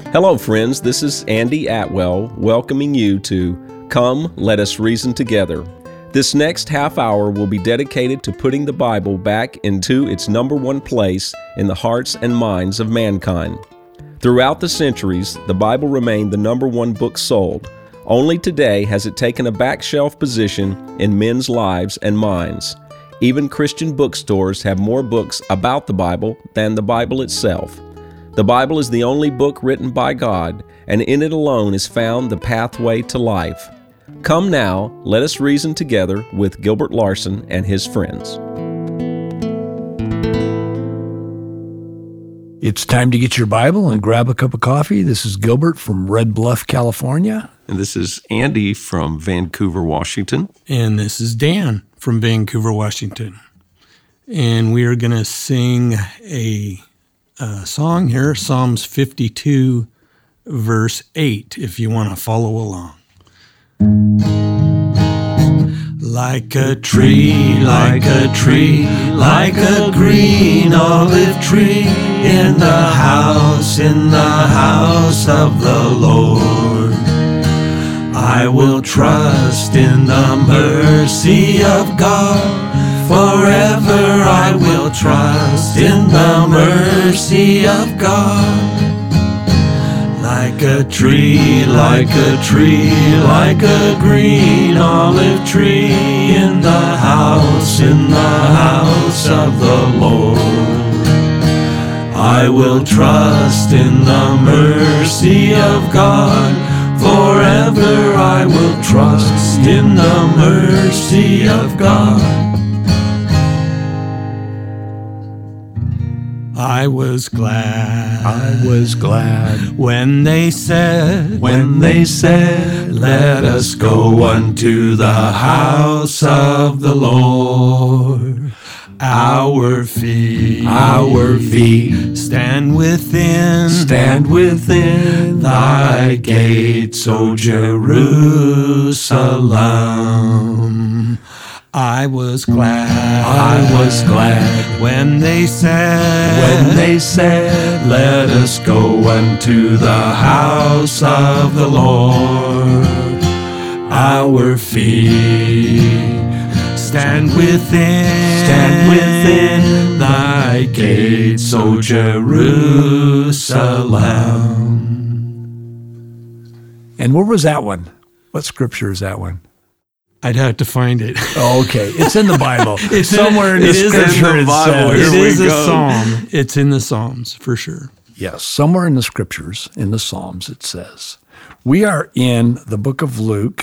Hello, friends. This is Andy Atwell welcoming you to Come, Let Us Reason Together. This next half hour will be dedicated to putting the Bible back into its number one place in the hearts and minds of mankind. Throughout the centuries, the Bible remained the number one book sold. Only today has it taken a back shelf position in men's lives and minds. Even Christian bookstores have more books about the Bible than the Bible itself. The Bible is the only book written by God, and in it alone is found the pathway to life. Come now, let us reason together with Gilbert Larson and his friends. It's time to get your Bible and grab a cup of coffee. This is Gilbert from Red Bluff, California. And this is Andy from Vancouver, Washington. And this is Dan from Vancouver, Washington. And we are going to sing a song here, Psalms 52, verse 8, if you want to follow along. Like a tree, like a tree, like a green olive tree in the house of the Lord. I will trust in the mercy of God. Forever I will trust in the mercy of God. Like a tree, like a tree, like a green olive tree in the house of the Lord. I will trust in the mercy of God. Forever I will trust in the mercy of God. I was glad when they said, let us go unto the house of the Lord. Our feet stand within thy gates, O Jerusalem. I was glad when they said, let us go unto the house of the Lord. Our feet stand within thy gates, O Jerusalem. And where was that one? What scripture is that one? I'd have to find it. Oh, okay. It's in the Bible. It's somewhere in the scripture. It is a psalm. It's in the Psalms, for sure. Yes, somewhere in the scriptures, in the Psalms, it says. We are in the book of Luke,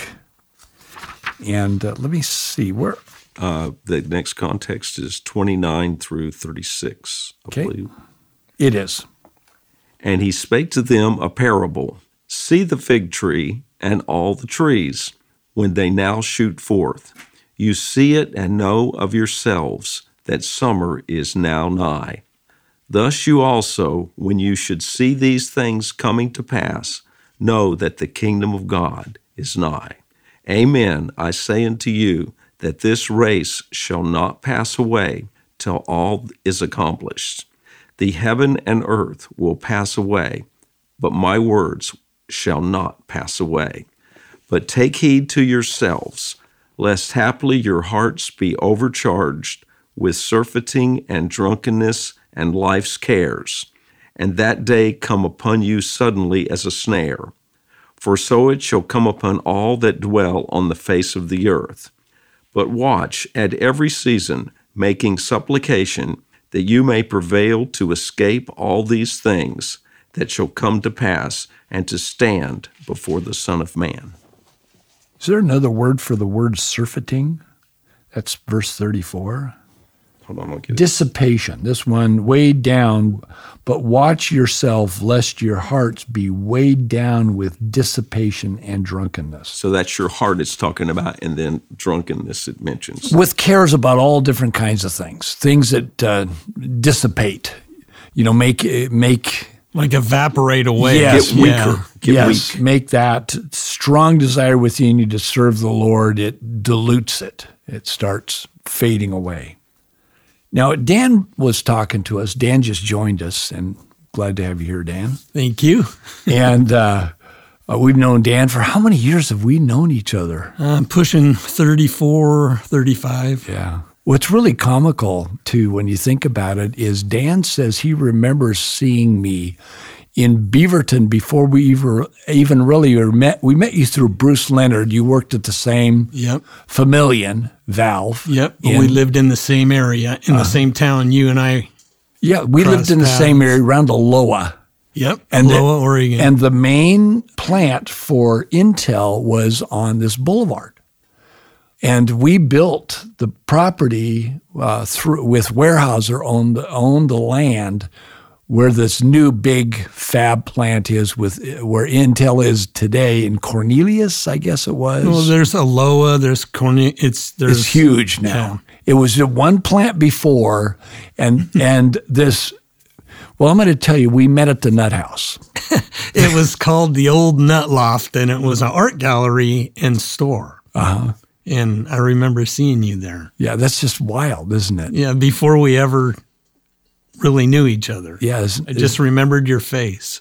and let me see. Where? The next context is 29 through 36, I believe. It is. And he spake to them a parable. See the fig tree and all the trees, when they now shoot forth. You see it and know of yourselves that summer is now nigh. Thus you also, when you should see these things coming to pass, know that the kingdom of God is nigh. Amen, I say unto you, that this race shall not pass away till all is accomplished. The heaven and earth will pass away, but my words shall not pass away. But take heed to yourselves, lest haply your hearts be overcharged with surfeiting and drunkenness and life's cares, and that day come upon you suddenly as a snare. For so it shall come upon all that dwell on the face of the earth. But watch at every season, making supplication, that you may prevail to escape all these things that shall come to pass, and to stand before the Son of Man. Is there another word for the word surfeiting? That's verse 34. Hold on, I'll get it. Dissipation. This one, weighed down, but watch yourself lest your hearts be weighed down with dissipation and drunkenness. So that's your heart it's talking about, and then drunkenness it mentions. With cares about all different kinds of things that dissipate, make like evaporate away. Yes, get weaker. Yeah. Weak. Make that strong desire within you to serve the Lord. It dilutes it. It starts fading away. Now, Dan was talking to us. Dan just joined us, and Glad to have you here, Dan. Thank you. And we've known Dan for how many years have we known each other? I'm pushing 34, 35. Yeah. What's really comical, too, when you think about it, is Dan says he remembers seeing me in Beaverton before we even really met. We met you through Bruce Leonard. You worked at the same Familian Valve. Yep. We lived in the same area, in the same town. You and I. Yeah, we lived in the same area around Aloha. Yep. Aloha, Oregon. And the main plant for Intel was on this boulevard. And we built the property with Weyerhaeuser owned the land where this new big fab plant is, where Intel is today in Cornelius, I guess it was. Well, there's Aloha, there's Cornelius. It's huge now. Yeah. It was one plant before, and this. Well, I'm going to tell you, we met at the Nut House. It was called the Old Nut Loft, and it was an art gallery and store. Uh-huh. And I remember seeing you there. Yeah, that's just wild, isn't it? Yeah, before we ever really knew each other. Yeah. I just remembered your face.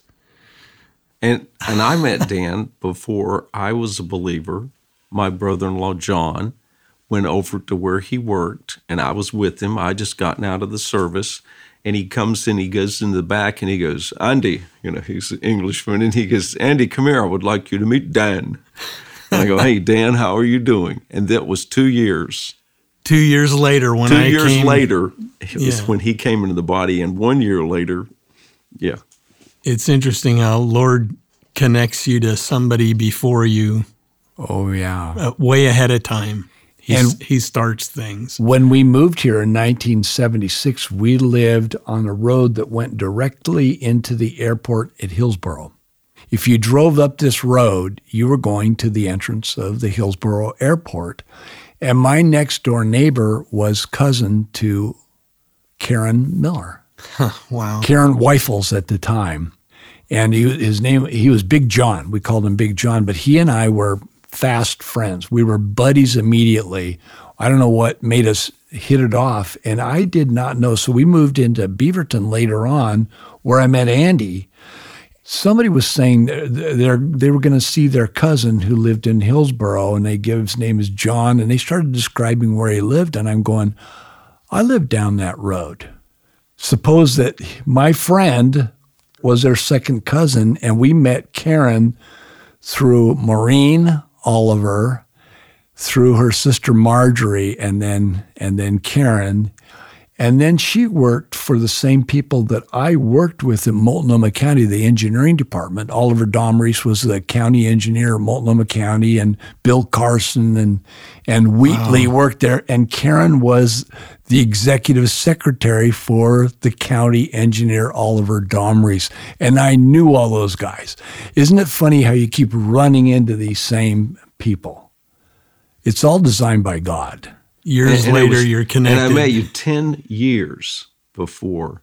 And I met Dan before I was a believer. My brother-in-law, John, went over to where he worked, and I was with him. I just gotten out of the service, and he comes in, he goes in the back, and he goes, Andy, he's an Englishman, and he goes, Andy, come here, I would like you to meet Dan. And I go, hey, Dan, how are you doing? And that was 2 years. 2 years later when I came. 2 years later is when he came into the body, and 1 year later, yeah. It's interesting how Lord connects you to somebody before you. Oh, yeah. Way ahead of time. He starts things. When we moved here in 1976, we lived on a road that went directly into the airport at Hillsboro. If you drove up this road, you were going to the entrance of the Hillsboro Airport. And my next door neighbor was cousin to Karen Miller. Wow. Karen Weifels at the time. And he was Big John. We called him Big John, but he and I were fast friends. We were buddies immediately. I don't know what made us hit it off, and I did not know. So we moved into Beaverton later on, where I met Andy. Somebody was saying they were going to see their cousin who lived in Hillsboro, and they gave his name is John, and they started describing where he lived, and I'm going, I live down that road. Suppose that my friend was their second cousin, and we met Karen through Maureen Oliver, through her sister Marjorie, and then Karen. And then she worked for the same people that I worked with in Multnomah County, the engineering department. Oliver Domreese was the county engineer of Multnomah County, and Bill Carson and Wheatley worked there. And Karen was the executive secretary for the county engineer, Oliver Domreese. And I knew all those guys. Isn't it funny how you keep running into these same people? It's all designed by God. Years later, you're connected. And I met you 10 years before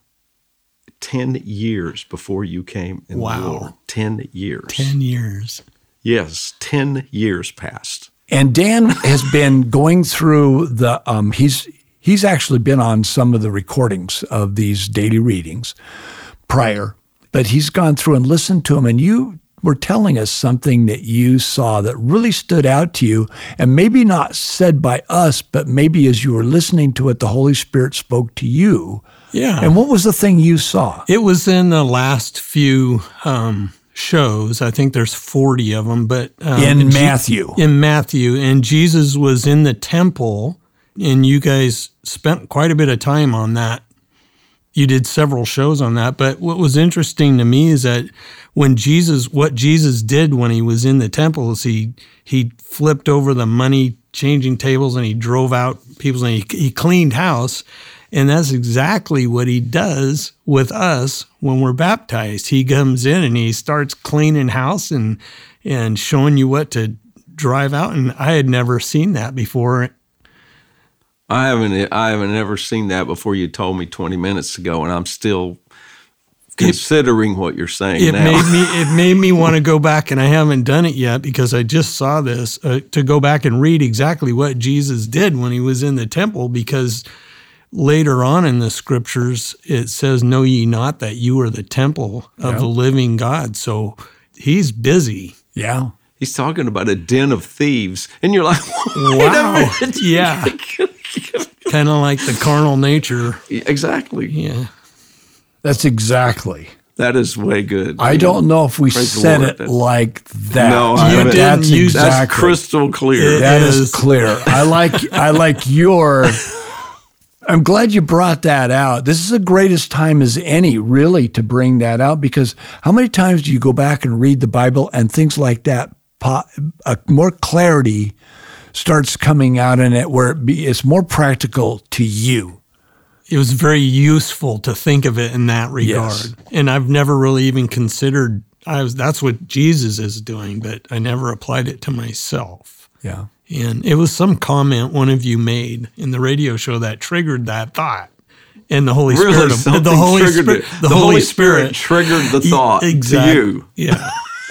you came in the Lord. 10 years. 10 years. Yes, 10 years passed. And Dan has been going through the, he's actually been on some of the recordings of these daily readings prior, but he's gone through and listened to them, and you were telling us something that you saw that really stood out to you, and maybe not said by us, but maybe as you were listening to it, the Holy Spirit spoke to you. Yeah. And what was the thing you saw? It was in the last few shows. I think there's 40 of them, but in Matthew. In Matthew, and Jesus was in the temple, and you guys spent quite a bit of time on that. You did several shows on that, but what was interesting to me is that what Jesus did when he was in the temple is he flipped over the money changing tables, and he drove out people, and he cleaned house. And that's exactly what he does with us when we're baptized. He comes in and he starts cleaning house and showing you what to drive out. And I had never seen that before. I haven't ever seen that before. You told me 20 minutes ago, and I'm still considering what you're saying now. It made me want to go back, and I haven't done it yet because I just saw this, to go back and read exactly what Jesus did when he was in the temple, because later on in the scriptures, it says, "Know ye not that you are the temple of the living God?" So he's busy. Yeah. He's talking about a den of thieves. And you're like, Wow. Yeah. Kind of like the carnal nature. Exactly. Yeah. That's exactly. That is way good. I don't know if we Praise the said Lord. it That's- like that. No, I You haven't. didn't That's use- That's exactly. crystal clear. That is is. clear. I like your. I'm glad you brought that out. This is the greatest time as any, really, to bring that out, because how many times do you go back and read the Bible and things like that, more clarity starts coming out in it, where it's more practical to you. It was very useful to think of it in that regard. Yes. And I've never really even considered that's what Jesus is doing, but I never applied it to myself. Yeah. And it was some comment one of you made in the radio show that triggered that thought. And the Holy Really? Spirit, Something the Holy triggered Spirit, it. the Holy Spirit triggered the thought exactly. to you. Yeah.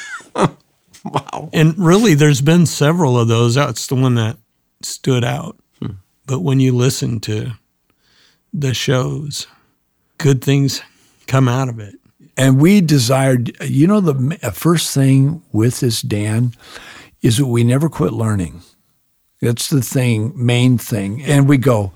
Wow. And really, there's been several of those. That's the one that stood out. But when you listen to the shows, good things come out of it. And we desired, the first thing with this, Dan, is that we never quit learning. That's the main thing. And we go,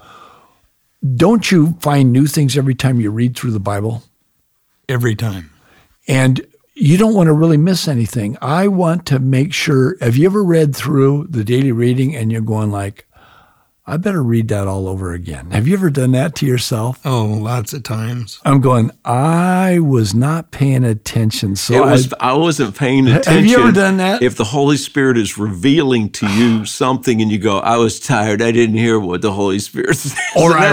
don't you find new things every time you read through the Bible? Every time. And you don't want to really miss anything. I want to make sure, have you ever read through the daily reading and you're going like, I better read that all over again? Have you ever done that to yourself? Oh, lots of times. I'm going, I was not paying attention. So I wasn't paying attention. Have you ever done that? If the Holy Spirit is revealing to you something and you go, I was tired, I didn't hear what the Holy Spirit said. I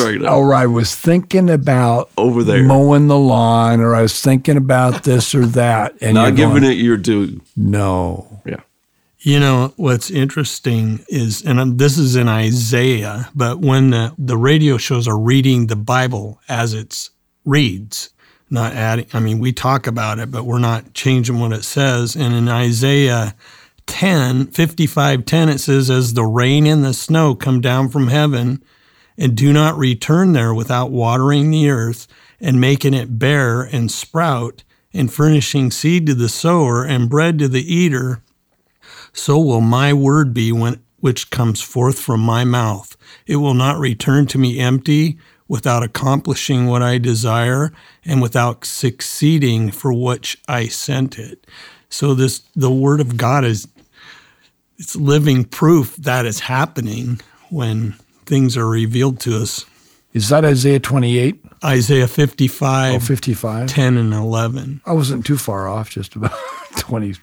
was thinking about Over there. mowing the lawn, or I was thinking about this or that. And Not you're giving going, it your due. No. Yeah. You know, what's interesting is, and this is in Isaiah, but when the radio shows are reading the Bible as it reads, not adding, we talk about it, but we're not changing what it says. And in Isaiah 55:10, it says, as the rain and the snow come down from heaven and do not return there without watering the earth and making it bear and sprout and furnishing seed to the sower and bread to the eater, so will my word be which comes forth from my mouth. It will not return to me empty, without accomplishing what I desire, and without succeeding for which I sent it. So the word of God it's living proof that is happening when things are revealed to us. Is that Isaiah 28? Isaiah 55, 55? 10 and 11. I wasn't too far off, just about 20.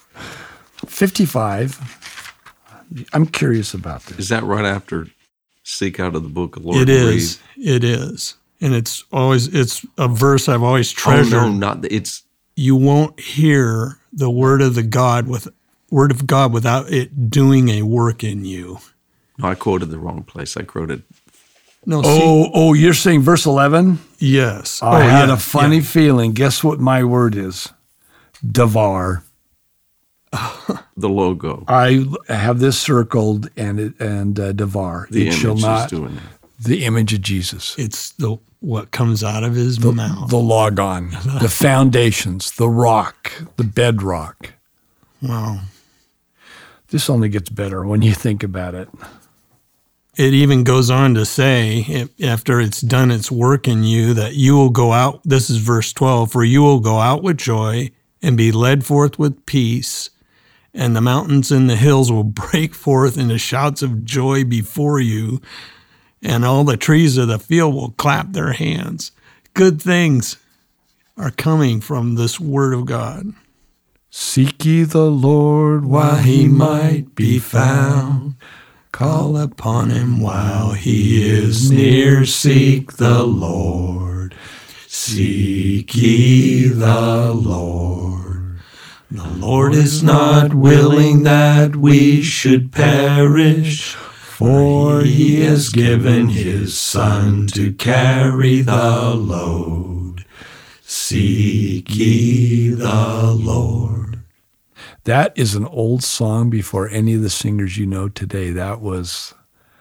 55. I'm curious about this. Is that right after seek out of the book of the Lord? It and is. It is. And it's a verse I've always read? treasured. Oh, no, it's You won't hear the word of God without it doing a work in you. no, I quoted the wrong place. I quoted No, You're saying verse 11? yes. I had yeah, a funny yeah. feeling. Guess what my word is? Devar. the logo. I have this circled and Devar. The It image shall is not. doing that. The image of Jesus. It's what comes out of his mouth. The logon, the foundations, the rock, the bedrock. Wow. This only gets better when you think about it. It even goes on to say, after it's done its work in you, that you will go out. This is verse 12. For you will go out with joy and be led forth with peace, and the mountains and the hills will break forth into shouts of joy before you, and all the trees of the field will clap their hands. Good things are coming from this word of God. Seek ye the Lord while he might be found. Call upon him while he is near. Seek the Lord. Seek ye the Lord. The Lord is not willing that we should perish, for he has given his Son to carry the load. Seek ye the Lord. That is an old song before any of the singers you know today.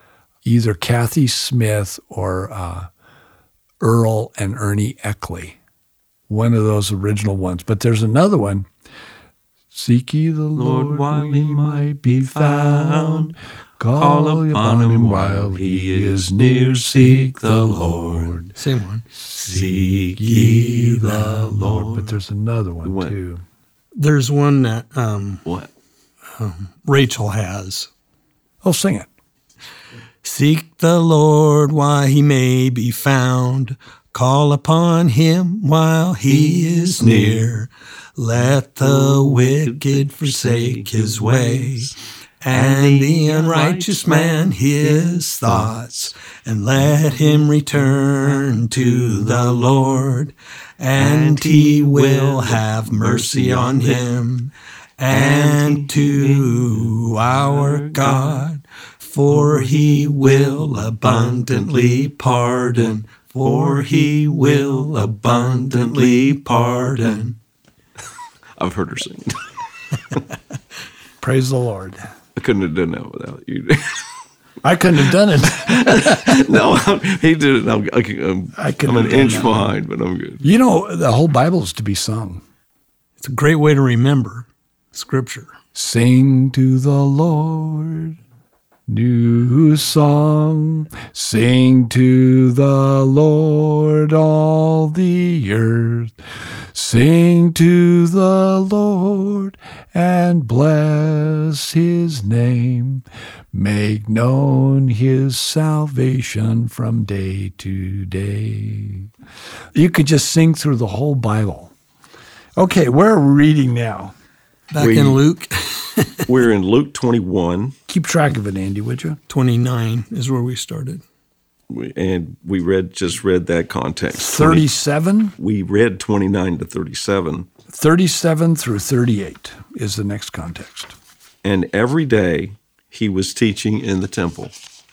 either Kathy Smith or Earl and Ernie Eckley. One of those original ones. But there's another one. Seek ye the Lord while he might be found. Call upon him while he is near. Seek the Lord. Same one. Seek ye the Lord. But there's another one What? too. There's one that What? Rachel has. Oh, sing it. Seek the Lord while he may be found. Call upon him while he is near. Let the wicked forsake his ways, and the unrighteous man his thoughts. And let him return to the Lord, and he will have mercy on him, and to our God, for he will abundantly pardon. For he will abundantly pardon. I've heard her sing. Praise the Lord. I couldn't have done that without you. I couldn't have done it. No, he did it. I couldn't I'm have an done inch that. behind, but I'm good. You know, the whole Bible is to be sung. It's a great way to remember Scripture. Sing to the Lord, new song. Sing to the Lord, all the earth. Sing to the Lord and bless his name. Make known his salvation from day to day. You could just sing through the whole Bible. Okay, where are we reading now? Back in Luke We're in Luke 21, Keep track of it, Andy, would you? 29 is where we started. and we just read that context. 37? We read 29 to 37. 37 through 38 is the next context. And every day he was teaching in the temple,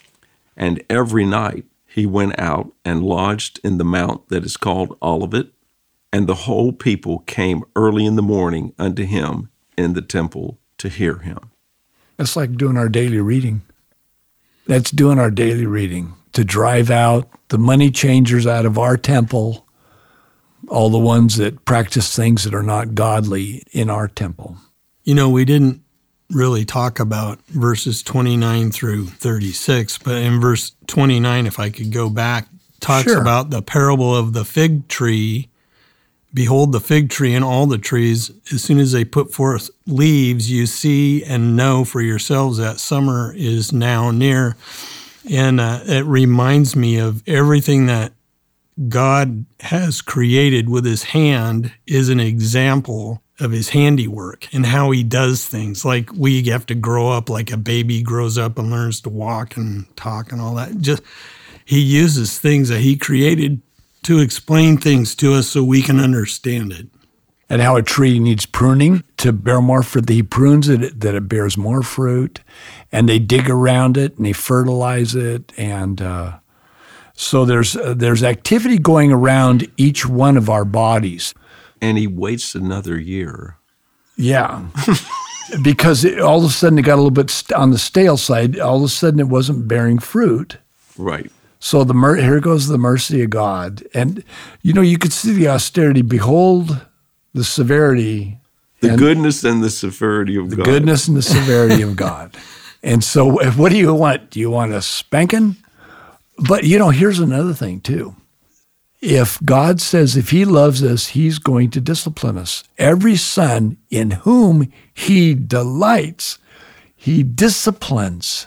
and every night he went out and lodged in the mount that is called Olivet, and the whole people came early in the morning unto him in the temple to hear him. That's like doing our daily reading. That's doing our daily reading, to drive out the money changers out of our temple, all the ones that practice things that are not godly in our temple. You know, we didn't really talk about verses 29 through 36, but in verse 29, if I could go back, talks Sure. about the parable of the fig tree. Behold, the fig tree and all the trees, as soon as they put forth leaves, you see and know for yourselves that summer is now near. And it reminds me of everything that God has created with his hand is an example of his handiwork and how he does things. Like we have to grow up like a baby grows up and learns to walk and talk and all that. Just he uses things that he created to explain things to us so we can understand it. And how a tree needs pruning to bear more fruit. He prunes it that it bears more fruit, and they dig around it and they fertilize it. And so there's activity going around each one of our bodies. And he waits another year. Yeah. Because all of a sudden it got a little bit on the stale side. All of a sudden it wasn't bearing fruit. Right. So here goes the mercy of God. And, you know, you could see the austerity. Behold the severity. The goodness and the severity of God. The goodness and the severity of God. And so what do you want? Do you want a spanking? But, you know, here's another thing, too. If God says if he loves us, he's going to discipline us. Every son in whom he delights, he disciplines.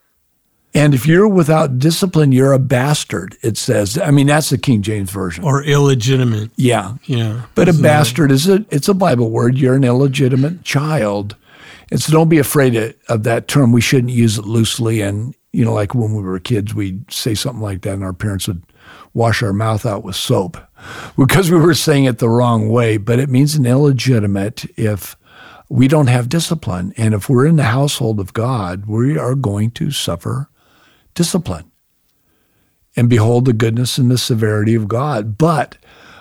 And if you're without discipline, you're a bastard, it says. I mean, that's the King James Version. Or illegitimate. Yeah. Yeah. But a bastard it's a Bible word. You're an illegitimate child. And so don't be afraid of that term. We shouldn't use it loosely. And, you know, like when we were kids, we'd say something like that and our parents would wash our mouth out with soap because we were saying it the wrong way. But it means an illegitimate if we don't have discipline. And if we're in the household of God, we are going to suffer discipline. And behold the goodness and the severity of God. But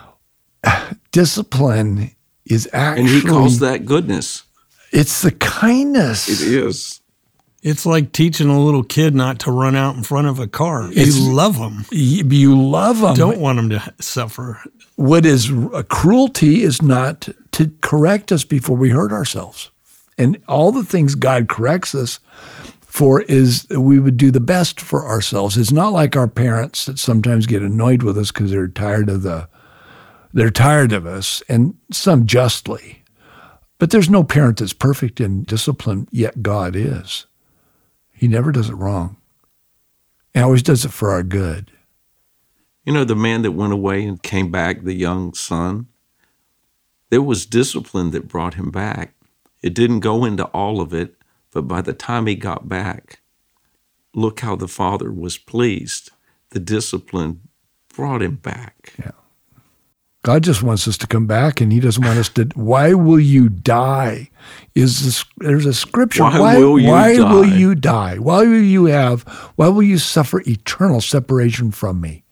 discipline is actually... And he calls that goodness. It's the kindness. It is. It's like teaching a little kid not to run out in front of a car. You love them. You love them. Don't want them to suffer. What is a cruelty is not to correct us before we hurt ourselves. And all the things God corrects us for is we would do the best for ourselves. It's not like our parents that sometimes get annoyed with us because they're tired of us, and some justly. But there's no parent that's perfect in discipline, yet God is. He never does it wrong. He always does it for our good. You know, the man that went away and came back, the young son, there was discipline that brought him back. It didn't go into all of it, but by the time he got back, look how the father was pleased. The discipline brought him back. Yeah. God just wants us to come back, and he doesn't want us to. Why will you die? There's a scripture. Why will you die? Why will you suffer eternal separation from me?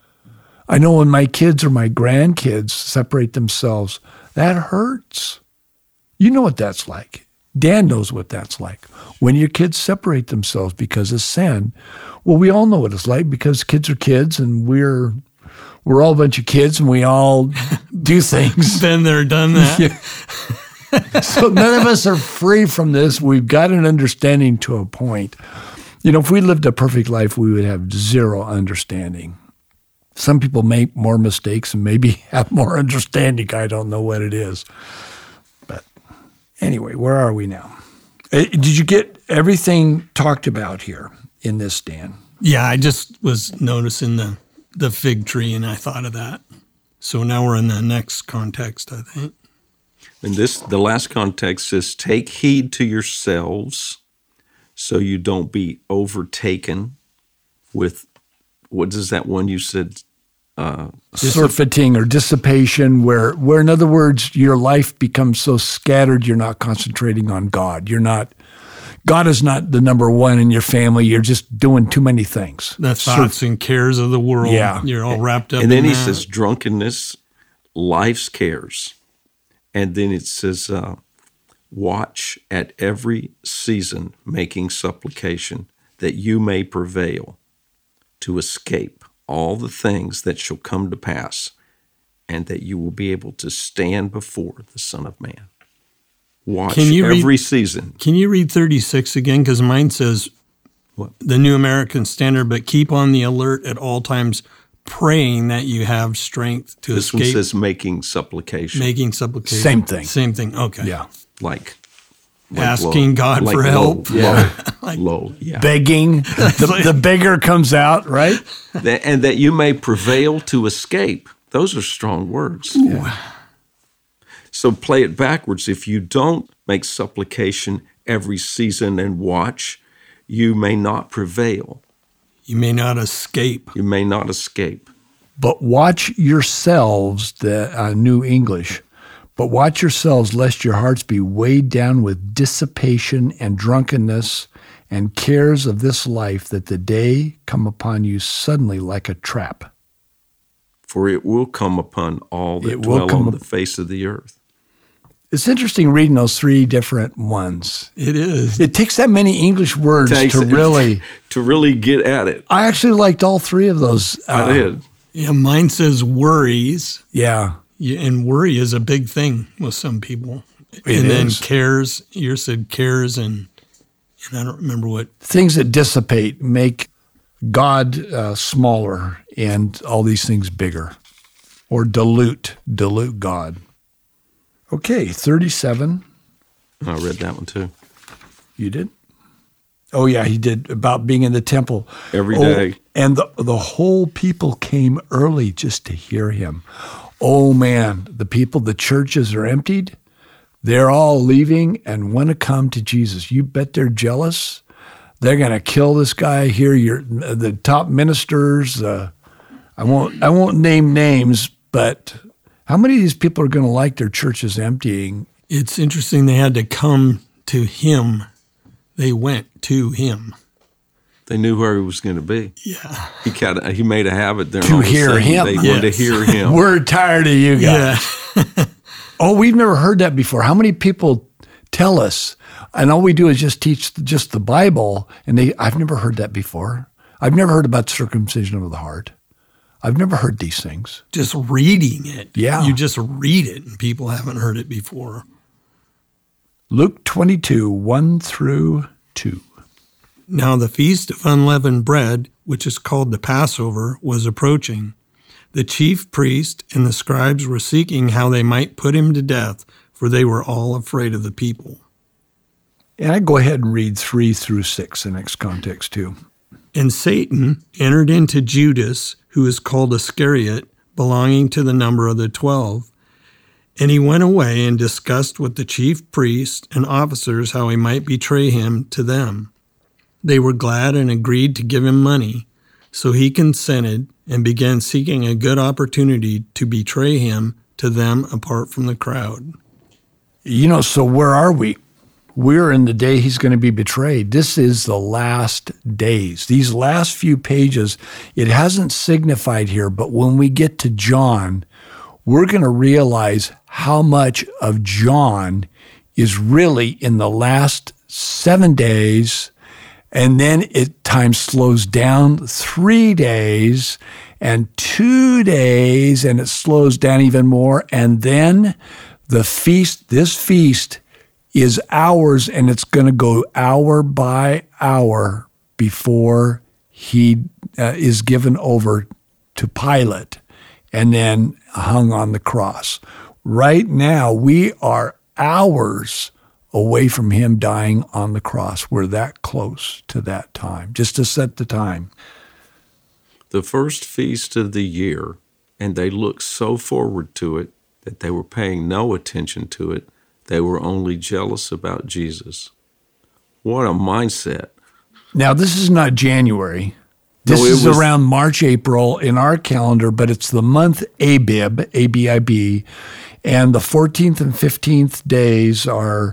I know when my kids or my grandkids separate themselves, that hurts. You know what that's like. Dan knows what that's like. When your kids separate themselves because of sin, well, we all know what it's like because kids are kids, and we're all a bunch of kids, and we all do things. Been there, done that. Yeah. So none of us are free from this. We've got an understanding to a point. You know, if we lived a perfect life, we would have zero understanding. Some people make more mistakes and maybe have more understanding. I don't know what it is. But anyway, where are we now? Did you get everything talked about here in this, Dan? Yeah, I just was noticing the fig tree, and I thought of that. So now we're in the next context, I think. And the last context says, take heed to yourselves so you don't be overtaken with, what is that one you said? Surfeiting or dissipation, where in other words, your life becomes so scattered, you're not concentrating on God. God is not the number one in your family. You're just doing too many things. The thoughts and cares of the world. Yeah. You're all wrapped up in that. And then he that. says drunkenness, life's cares. And then it says, watch at every season, making supplication, that you may prevail to escape all the things that shall come to pass, and that you will be able to stand before the Son of Man. Watch every season. Can you read 36 again? Because mine says, what? The New American Standard, but keep on the alert at all times, praying that you have strength to escape. This one says making supplication. Making supplication. Same thing. Same thing. Okay. Yeah. Like asking God for help. Low. Yeah. Begging. The beggar comes out, right? And that you may prevail to escape. Those are strong words. Yeah. So play it backwards. If you don't make supplication every season and watch, you may not prevail. You may not escape. You may not escape. But watch yourselves, the New English, but watch yourselves lest your hearts be weighed down with dissipation and drunkenness and cares of this life, that the day come upon you suddenly like a trap. For it will come upon all that dwell on the face of the earth. It's interesting reading those three different ones. It is. It takes that many English words to really get at it. I actually liked all three of those. I did. Yeah, mine says worries. Yeah. And worry is a big thing with some people. Then cares, yours said cares, and I don't remember what. Things that dissipate, make God smaller and all these things bigger, or dilute God. Okay, 37. I read that one too. You did? Oh, yeah, he did, about being in the temple. Every day. And the whole people came early just to hear him. Oh, man, the churches are emptied. They're all leaving and want to come to Jesus. You bet they're jealous. They're going to kill this guy here. The top ministers. I won't name names, but how many of these people are going to like their churches emptying? It's interesting they had to come to him. They went to him. They knew where he was going to be. Yeah. He made a habit there. To hear him. They wanted to hear him. We're tired of you guys. Yeah. Oh, we've never heard that before. How many people tell us, And all we do is just teach just the Bible. And I've never heard that before. I've never heard about circumcision of the heart. I've never heard these things. Just reading it. Yeah. You just read it, and people haven't heard it before. Luke 22, 1 through 2. Now the feast of unleavened bread, which is called the Passover, was approaching. The chief priest and the scribes were seeking how they might put him to death, for they were all afraid of the people. And I go ahead and read 3 through 6, the next context too. And Satan entered into Judas, who is called Iscariot, belonging to the number of the 12. And he went away and discussed with the chief priests and officers how he might betray him to them. They were glad and agreed to give him money. So he consented and began seeking a good opportunity to betray him to them apart from the crowd. So where are we? We're in the day he's going to be betrayed. This is the last days. These last few pages, it hasn't signified here, but when we get to John, we're going to realize how much of John is really in the last 7 days, and then time slows down 3 days and 2 days, and it slows down even more, and then this feast is hours, and it's going to go hour by hour before he is given over to Pilate and then hung on the cross. Right now, we are hours away from him dying on the cross. We're that close to that time, just to set the time. The first feast of the year, and they looked so forward to it that they were paying no attention to it. They were only jealous about Jesus. What a mindset. Now, this is not January. This is around March, April in our calendar, but it's the month Abib, A-B-I-B, and the 14th and 15th days are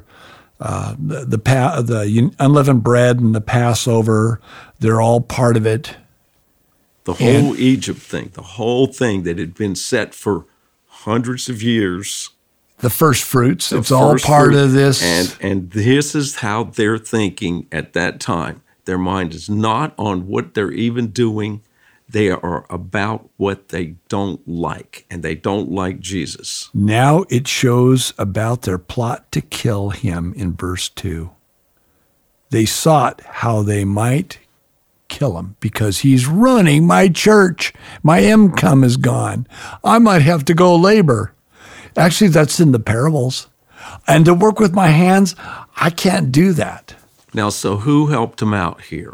the unleavened bread and the Passover. They're all part of it. The whole Egypt thing, the whole thing that had been set for hundreds of years. The first fruits, it's all part of this. And this is how they're thinking at that time. Their mind is not on what they're even doing. They are about what they don't like, and they don't like Jesus. Now it shows about their plot to kill him in verse 2. They sought how they might kill him because he's running my church. My income is gone. I might have to go labor. Actually, that's in the parables. And to work with my hands, I can't do that. Now, so who helped him out here?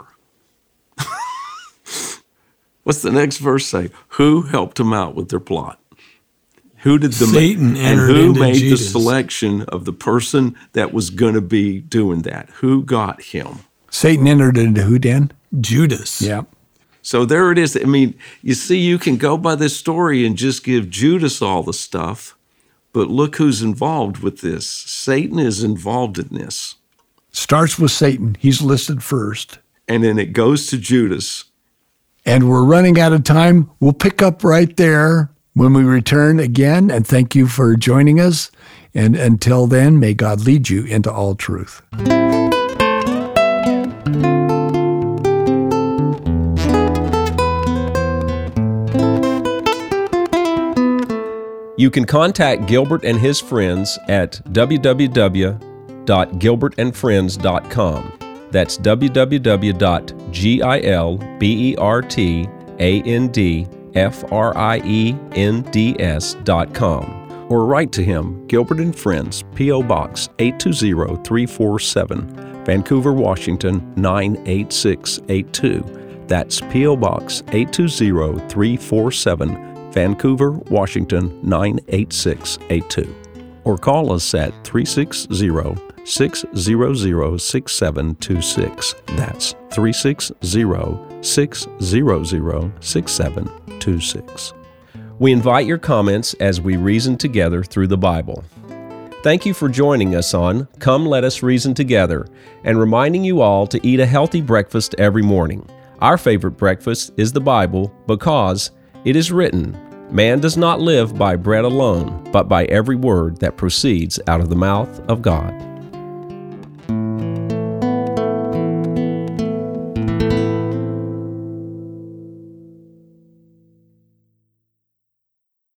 What's the next verse say? Who helped him out with their plot? Who did the Satan and who into made Judas. the selection of the person that was going to be doing that? Who got him? Satan entered into who, Dan? Judas. Yeah. So there it is. I mean, you see, you can go by this story and just give Judas all the stuff, but look who's involved with this. Satan is involved in this. Starts with Satan. He's listed first. And then it goes to Judas. And we're running out of time. We'll pick up right there when we return again. And thank you for joining us. And until then, may God lead you into all truth. You can contact Gilbert and his friends at www.gilbertandfriends.com. That's www.gilbertandfriends.com. Or write to him, Gilbert and Friends, P.O. Box 820347, Vancouver, Washington 98682. That's P.O. Box 820347, Vancouver, Washington 98682. Or call us at 360-600-6726. That's 360-600-6726. We invite your comments as we reason together through the Bible. Thank you for joining us on Come Let Us Reason Together and reminding you all to eat a healthy breakfast every morning. Our favorite breakfast is the Bible because it is written, "Man does not live by bread alone, but by every word that proceeds out of the mouth of God."